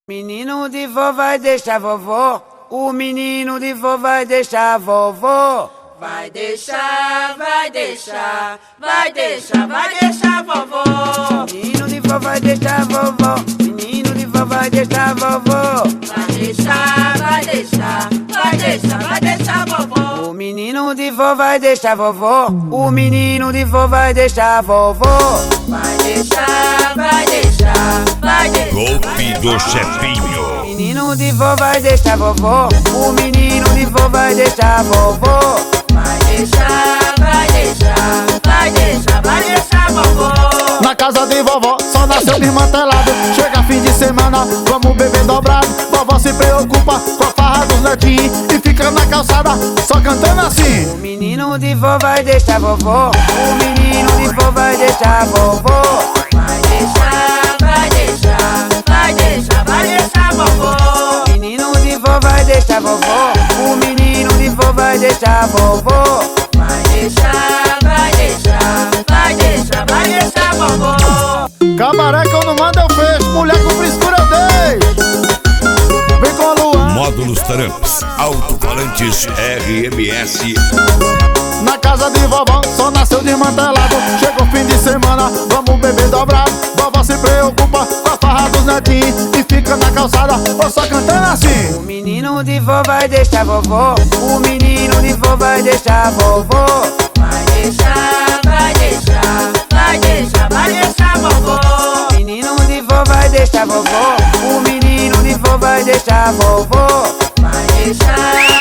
Menino de vó vai deixar vovó. O menino de vó vai deixar vovó. Vai deixar, vai deixar, vai deixar, vai deixar vovó. Menino de vó vai deixar vovó. Menino de vó vai deixar vovó. Vai deixar, vai deixar, vai deixar, vai deixar vovó. O menino de vó vai deixar vovó. O menino de vó vai deixar vovó. Vai deixar, vai deixar, vai deixar. Golpe do chefinho. Menino de vó vai deixar vovó. O menino de vó vai deixar vovó. Vai deixar, vai deixar, vai deixar, vai deixar vovó. Na casa de vovó só nasceu desmantelado. Chega fim de semana, vamos beber dobrado. Vovó se preocupa com a farra dos netinhos e fica na calçada só cantando assim. O menino de vó vai deixar vovó. O menino de vó vai deixar vovó. Vai deixar, vai deixar, vai deixar, vai deixar vovó. Menino de vó vai deixar vovó. O menino de vó vai deixar vovó. Vai deixar, vai deixar, vai deixar, vai deixar vovó. Cabaré que eu não mando eu fecho, mulher com frescura eu deixo. Vem com a Luan. Módulos Tramps, alto-falantes RMS. Na casa de vovó só nasceu desmantelado. Chega o fim de semana, vamos beber dobrado. Vovó se preocupa com a farra dos netinhos e fica na calçada ou só cantando assim. O menino de vó vai deixar vovó. O menino de vó vai deixar vovó. Vai deixar, vai deixar, vai deixar, vai deixar vovó. Menino de vó vai deixar vovó. O menino de vó vai deixar vovó. Vai deixar,